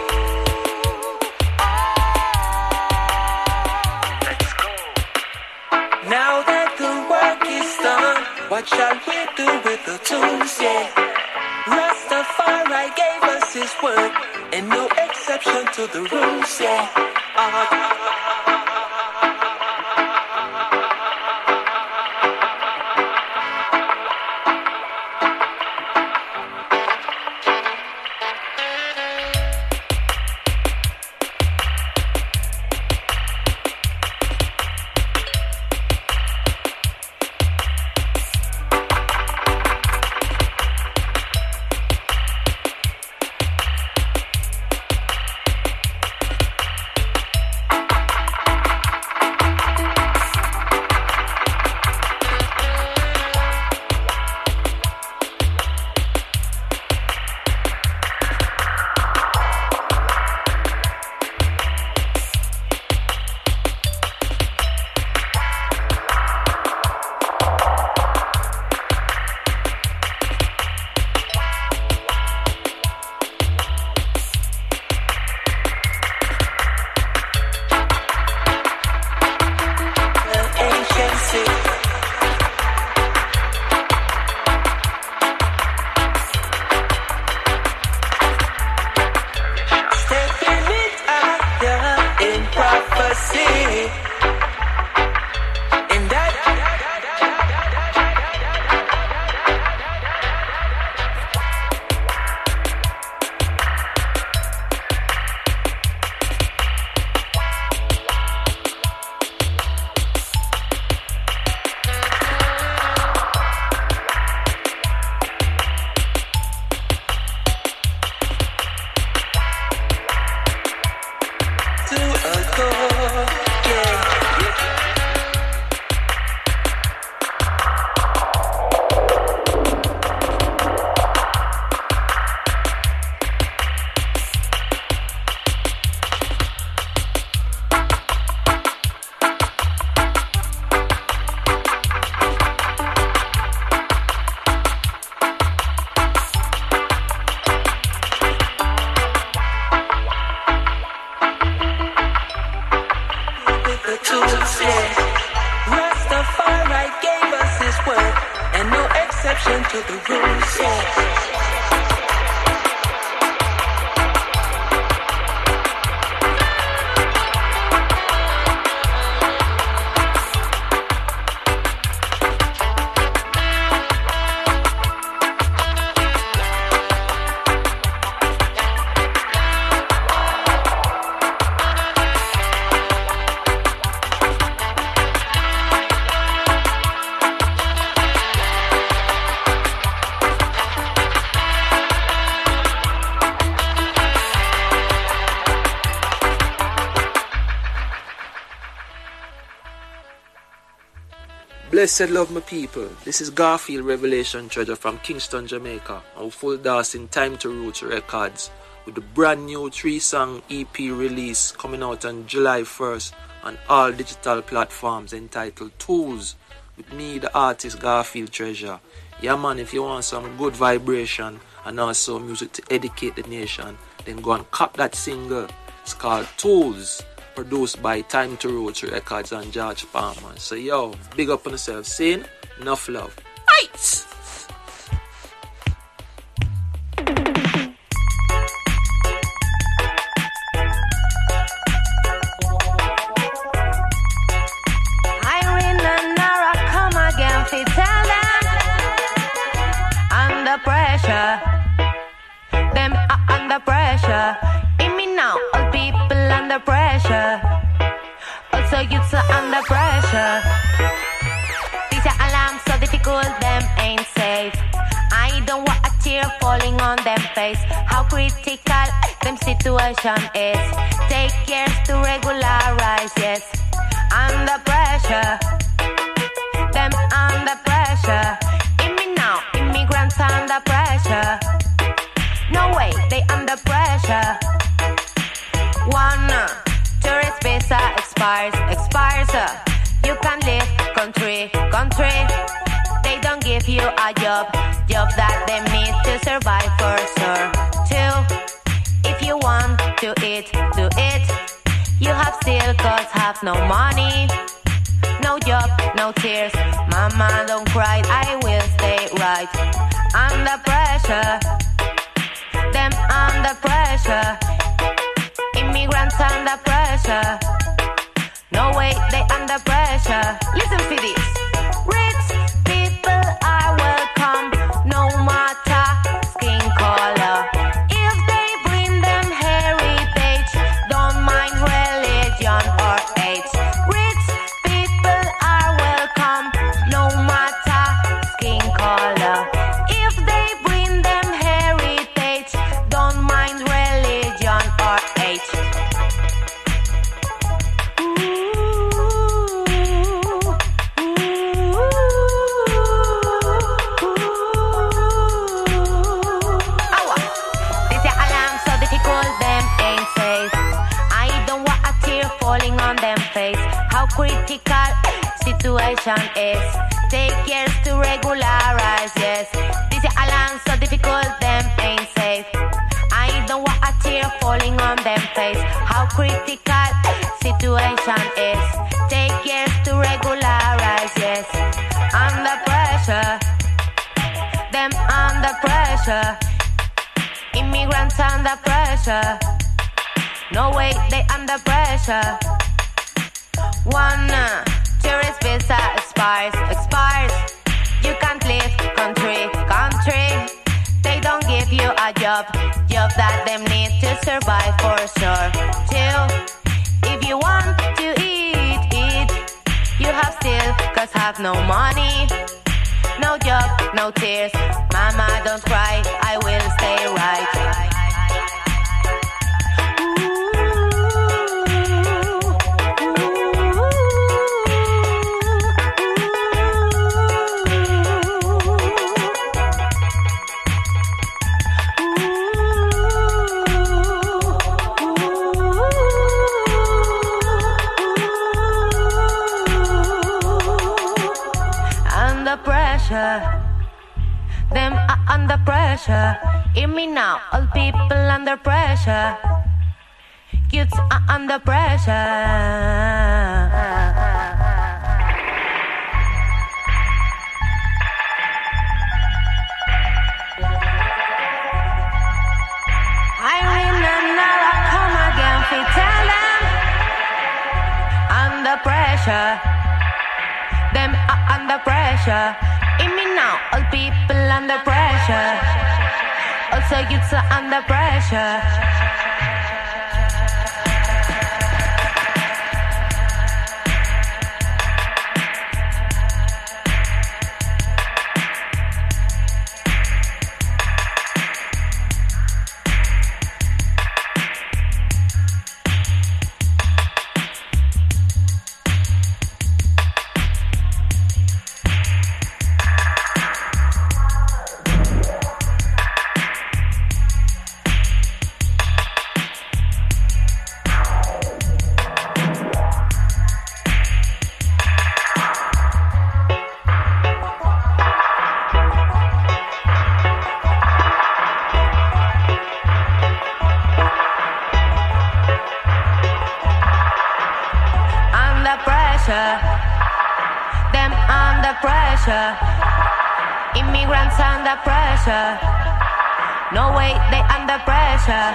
P: Let's go. Now that the work is done, what shall we do with the tools? Yeah. Rastafari gave us his word, and no exception to the rules. Yeah. exception to the rules, yeah.
T: Blessed love my people, this is Garfield Revelation Treasure from Kingston, Jamaica, on Full Dance in Time to Roots Records with the brand new 3-song EP release coming out on July 1st on all digital platforms entitled Tools with me, the artist Garfield Treasure. Yeah man, if you want some good vibration and also music to educate the nation, then go and cop that single. It's called Tools, produced by Time to Roots Records and George Palmer. So yo, big up on yourself, saying enough love. Right.
U: Irene and Nara come again, fi tell them under pressure. Them are under pressure. In me now, all people under pressure. Also youths are under pressure. These are alarms so difficult, them ain't safe. I don't want a tear falling on them face. How critical them situation is. Take years to regularize, yes. Under pressure. Them under pressure. In me now, immigrants under pressure. No way, they under pressure. One tourist visa expires. You can live country. They don't give you a job that they need to survive for sure. Two, if you want to eat, do it. You have still cause have no money, no job, no tears. Mama, don't cry, I will stay right. Under pressure, them under pressure. Immigrants under pressure. No way, they under pressure. Listen to this. Rich people are welcome, no matter skin color. If they bring them heritage, don't mind religion or age. Rich people are welcome, no matter skin color. If they bring them heritage, don't mind religion or age. Critical situation is. Take years to regularize, yes. This alarm so difficult, them ain't safe. I don't want a tear falling on them face. How critical situation is. Take years to regularize, yes. Under pressure, them under pressure. Immigrants under pressure. No way, they under pressure. One tourist visa expires. You can't live country. They don't give you a job that them need to survive for sure. Two, if you want to eat. You have still cause have no money, no job, no tears. Mama, don't cry, I will stay right. Them are under pressure. Hear me now, all people under pressure. Youths are under pressure. pressure. Them are under pressure. In me now, all people under pressure. Also youths are under pressure. Them under pressure. Immigrants under pressure. No way, they under pressure.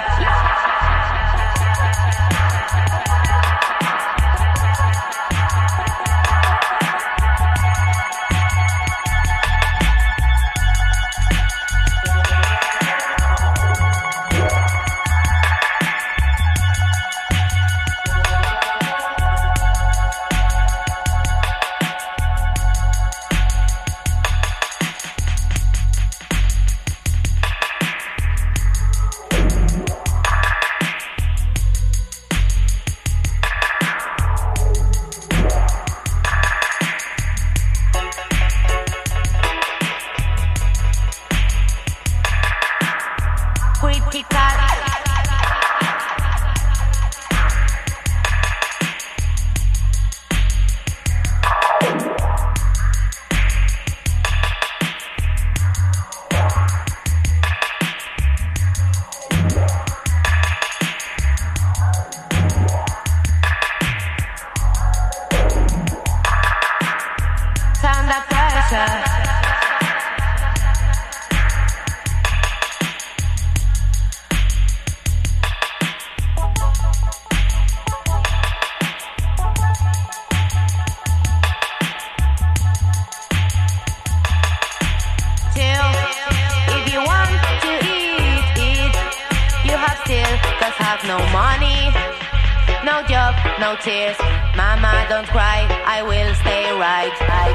U: No tears, mama don't cry, I will stay right.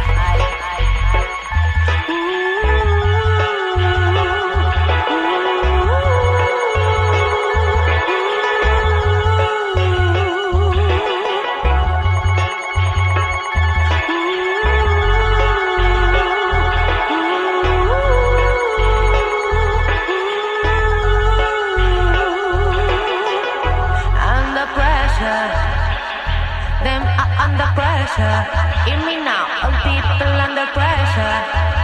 U: Under pressure. Them are under pressure. Hear me now, all people under pressure.